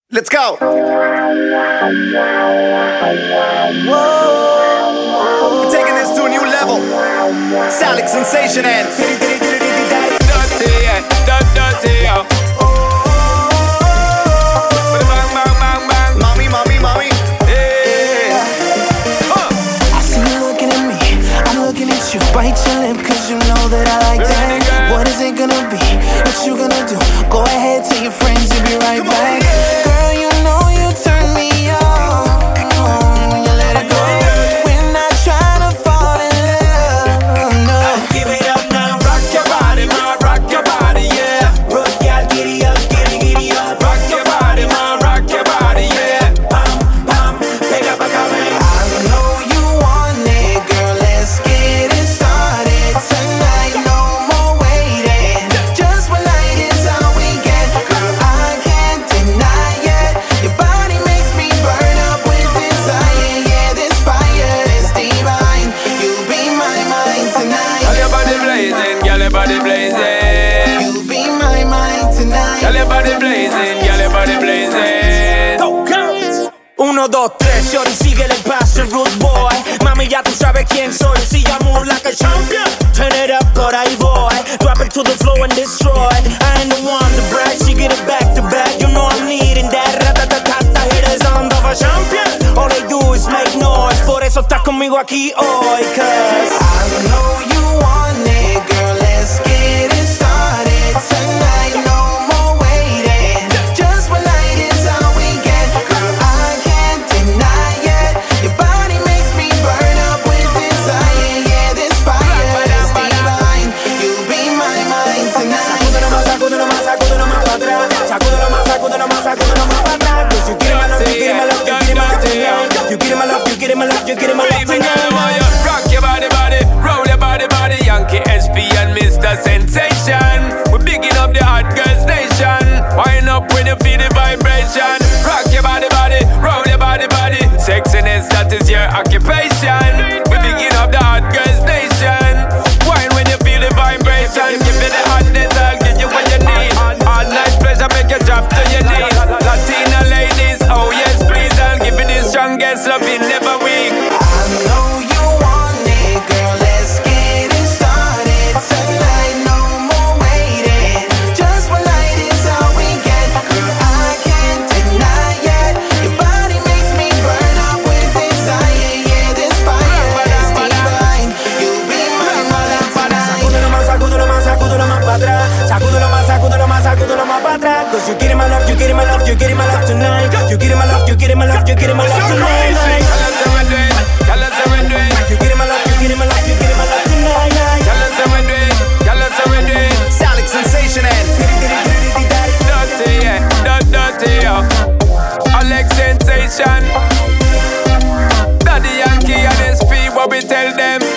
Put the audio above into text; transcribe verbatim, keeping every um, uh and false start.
Let's go. Whoa. We're taking this to a new level. Salik Sensation and Dirty, yeah, dirty, yeah. Bang, bang, bang, bang. Mommy, mommy, mommy. Yeah. Huh. I see you looking at me, I'm looking at you. Bite your lip cause you know that I like that. What is it gonna be? What you gonna do? Go ahead, tell your friends, you'll be right back. Girl, you know you turn me on when you let it go. We're not trying to fall in love, no. Give it up now, rock your body, ma, rock your body, yeah. Rock y'all, giddy up, giddy, giddy up. Rock your body, ma, rock your body, yeah. Pam, pam, pega pa' cabello. I know you want it, girl, let's get it started tonight. No more waiting, just one night is all we get. Girl, I can't deny it. Your body makes me burn up with desire. Yeah, this fire is divine. You'll be my mind tonight. Girl, your body blazing, girl, your body blazing. You'll be my mind tonight. Girl, your body blazing, girl, your body blazing. Uno, dos, tres, shorty, síguele el paso, rude boy. Mami, ya tú sabes quién soy. See, I move like a champion. Turn it up, por ahí voy. Drop it to the floor and destroy. I ain't the one to brag, she get it back to back. You know I'm needing that. Ratatatata, hitters on of a champion. All they do is make noise. Por eso estás conmigo aquí hoy, cause I know you want it, girl, let's get it started tonight. No more waiting, just one night is all we get. Girl, I can't deny it. Your body makes me burn up with desire. Yeah, this fire is divine. You'll be my mind tonight. sacúdelo más, sacúdelo más, sacúdelo más para atrás. Sacúdelo más, sacúdelo más, sacúdelo más para atrás. Cause you get my love, you get my love, you get my love tonight. You get my love, you get my love, you get my love Baby, girl, I want tonight. you rock your body, body, roll your body, body. Yankee S P and Mister Sensation. We're bigging up the hot girls nation. Wind up when you feel the vibration. Rock your body, body, roll your body, body. Sexiness, that is your occupation. We're bigging up the hot girls nation. Wine when you feel the vibration. Give me the hotness, I'll give you what you need. All night pleasure, make you drop to your knees. Latina ladies, oh yes please, I'll give you the strongest loving, never weak. I know you want it, girl, let's get it started tonight. No more waiting, just one night is all we get. Girl, I can't deny it. Your body makes me burn up with desire. Yeah, this fire is divine. You'll be my mind tonight. Sacúdelo más, sacúdelo más, sacúdelo más para atrás. Sacúdelo más, sacúdelo más, sacúdelo más para atrás. Cause you get my love, you get my love, you get my love tonight. You get my love, you get my love, you get my love tonight. Tell us how we do it, tell us how we do it. You get my love, you get my love, you get my love tonight. Tell us how we do it, tell us how we do it. Salik Sensation and Dirty, yeah, dirty, dirty, yeah. Alex Sensation. Daddy Yankee and S P, what we tell them.